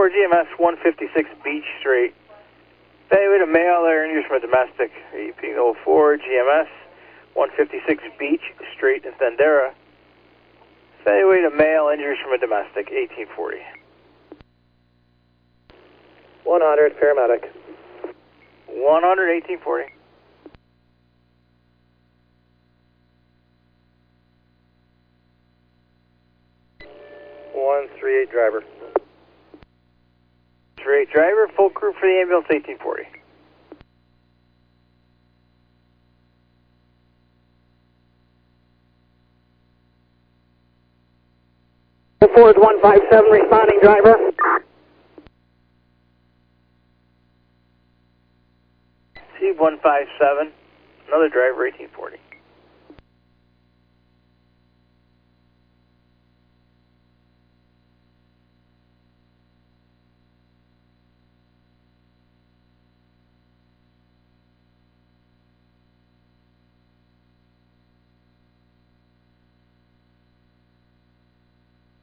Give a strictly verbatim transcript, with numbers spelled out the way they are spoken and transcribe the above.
four G M S, one fifty-six Beach Street. Evaluate a male air injuries from a domestic. Repeating oh four G M S, one fifty-six Beach Street in Thundera. Evaluate a male injuries from a domestic, eighteen forty. one hundred, paramedic. one hundred, eighteen forty. one three eight driver. three eight driver, full crew for the ambulance, eighteen forty. Ford one five seven, responding driver. C one five seven, another driver, eighteen forty.